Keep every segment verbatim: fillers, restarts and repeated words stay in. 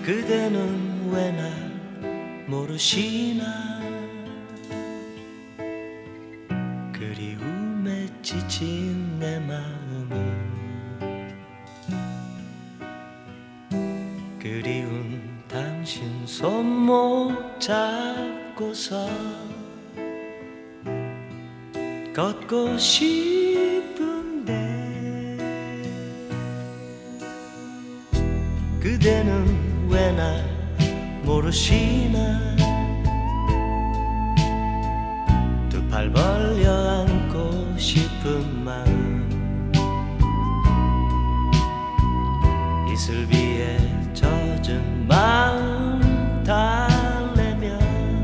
그대는 왜 날 모르시나. 그리움에 지친 내 마음이 그리운 당신 손목 잡고서 걷고 싶은데 그대는 왜 날 모르시나. 두 팔 벌려 안고 싶은 마음 이슬비에 젖은 마음 달래며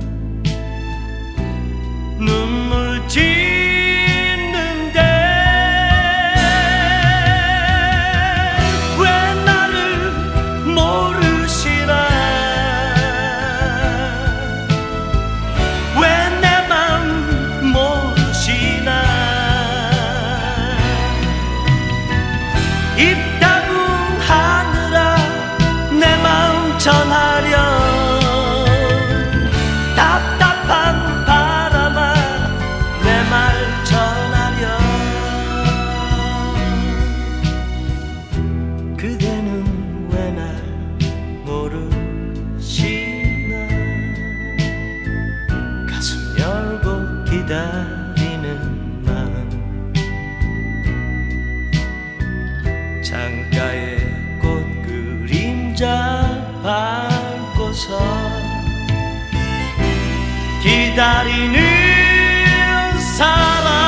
눈물 짓는데 왜 나를 모르시나. 왜 내 맘 모르시나. 입 다문 하늘아 내 마음 전하렴. 답답한 바람아 내 말 전하렴. 그대는 왜 날 모르시나. 가슴 열고 기다리는 마음 창가에 꽃 그림자 밟고서 기다리는 사람.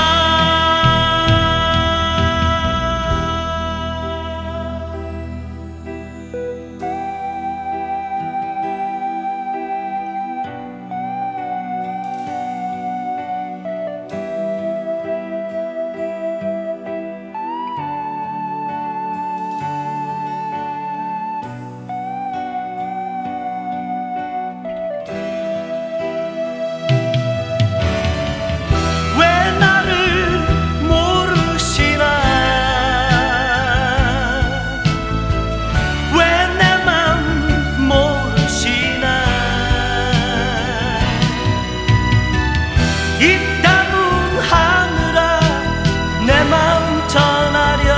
입 다문 하늘아 내 마음 전하렴.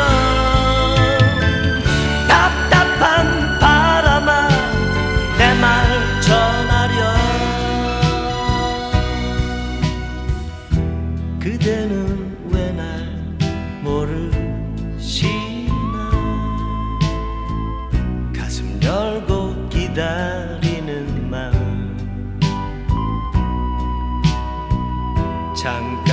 답답한 바람아 내 말 전하렴. 그대는 왜 날 모르시나. 가슴 열고 기다리는 마음 창가